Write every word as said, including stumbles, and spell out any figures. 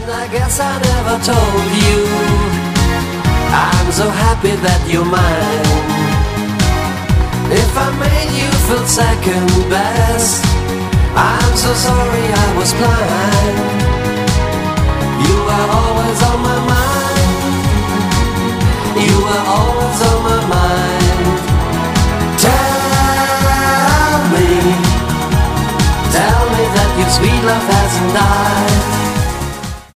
I guess I never told you I'm so happy that you're mine. If I made you feel second best, I'm so sorry I was blind.